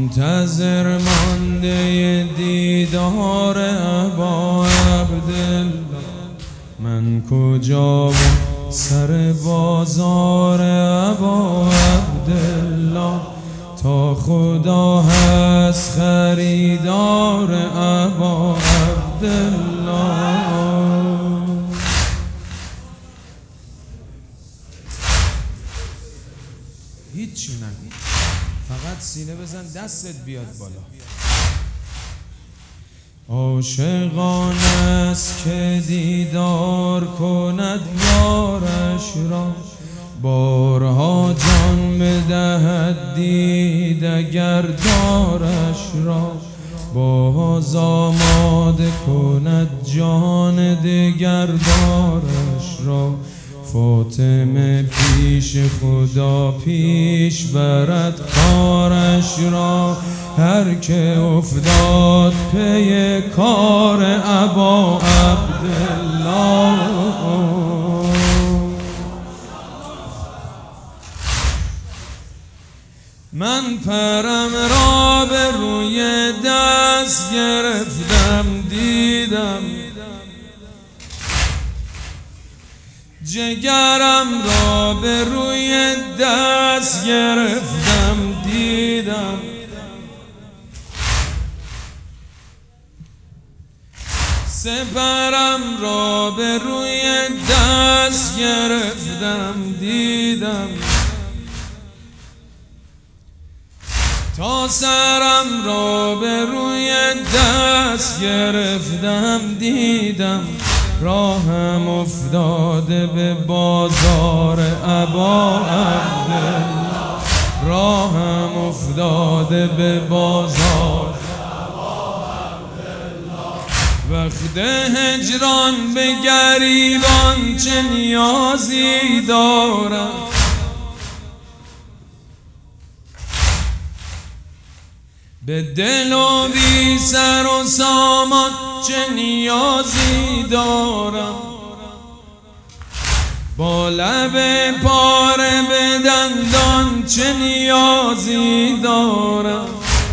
منتظر مانده دیدار ابا عبدالله. من کجا و سر بازار ابا عبدالله. تا خدا هست خریدار ابا عبدالله. هیچی نگو، فقط سینه بزن دستت بیاد بالا. عاشقان است که دیدار کند یارش را، بارها جان بدهد دید اگر دارش را. باز آماده کند جان دگر دارش را. فاطمه پیش خدا پیش برد کارش را. هر که افتاد پی کار ابا عبدالله. من پرم را به روی دست گرفتم دیدم، جگرم را به روی دست گرفتم دیدم. سپرم را به روی دست گرفتم دیدم. تا سرم را به روی دست گرفتم دیدم. راهم افتاده به بازار ابا عبدالله. راهم افتاده به بازار ابا عبدالله. وقت هجران به گریبان چه نیازی دارم. به دل و بی سر و سامان چه نیازی دارم. با لب پاره به دندان چه نیازی دارم.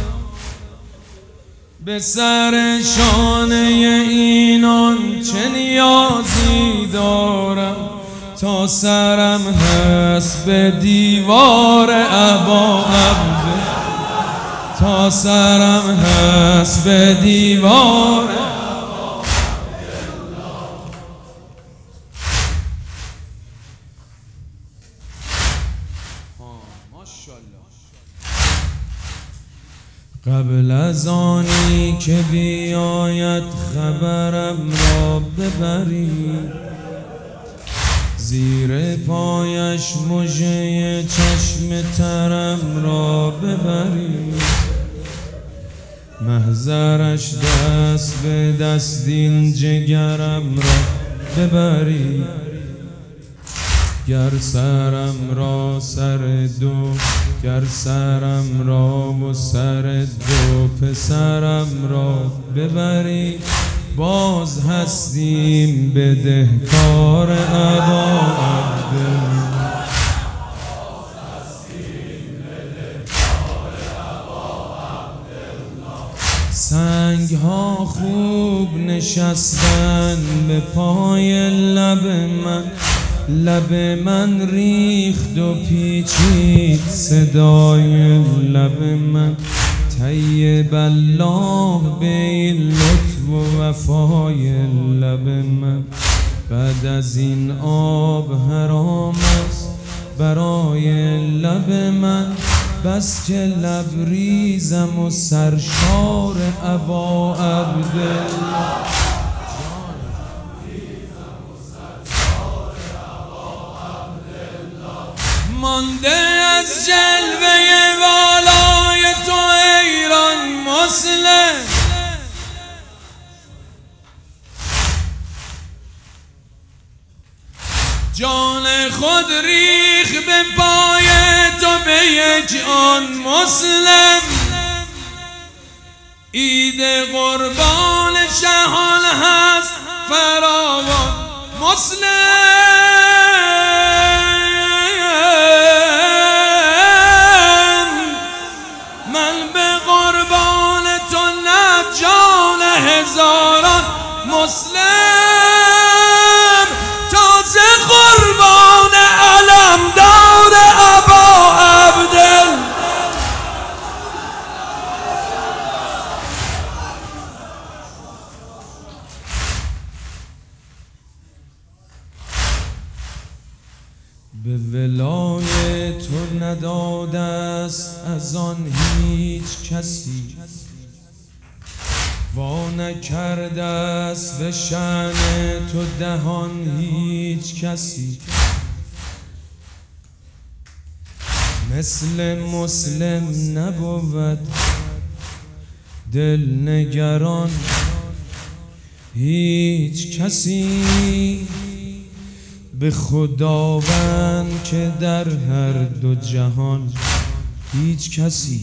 به سر شانه اینان چه نیازی دارم. تا سرم هست به دیوار ابا عبدالله. تا سرم هست به دیوار ابا عبدالله. ماشاءالله. قبل از آنی که بیاید خبرم را ببرید، زیر پایش مژه چشم ترم را ببرید. محضرش دست به دست این جگرم را ببرید. گر سرم را سر دو، گر سرم را و سر دو پسرم را ببرید. باز هستیم بدهکار ابا عبدالله. سنگ ها خوب نشستن به پای لب من. لب من ریخت و پیچید صدای لب من. طیب الله به این لطف و وفای لب من. بعد از این آب حرام است برای لب من. بس که لبریزم و سرشار ابا عبدالله. مانده از جلوه والای تو ایران مسلم. جان خود ریخ به پای تو به یک آن مسلم. عید قربان شهان هست فراوان مسلم. من به دلای تو نداده است از آن هیچ کسی، وا نکرده است به شأن تو دهان هیچ کسی. مثل مسلم نبود دل نگران هیچ کسی، به خداوند که در هر دو جهان هیچ کسی.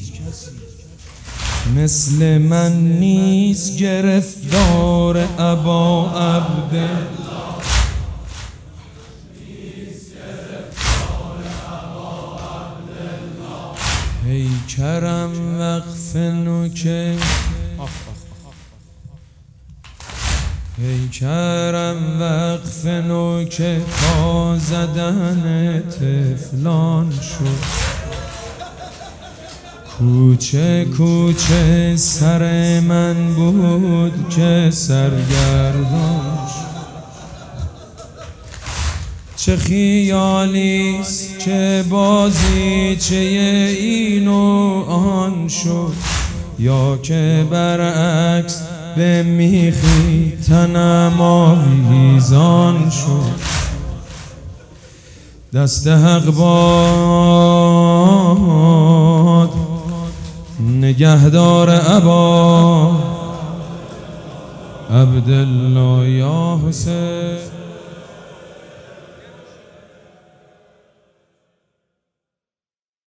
مثل من نیست گرفتار ابا عبدالله، ای کرم وقف نوکه، ای کرم وقف نوکه تا زدن طفلان شد. کوچه کوچه سر من بود که سرگردان شد. چه خیالیست که بازیچه این و آن شد، یا که برعکس به میخی تنم آویزان شد. دست حق باد نگهدار ابا عبدالله یا حسین.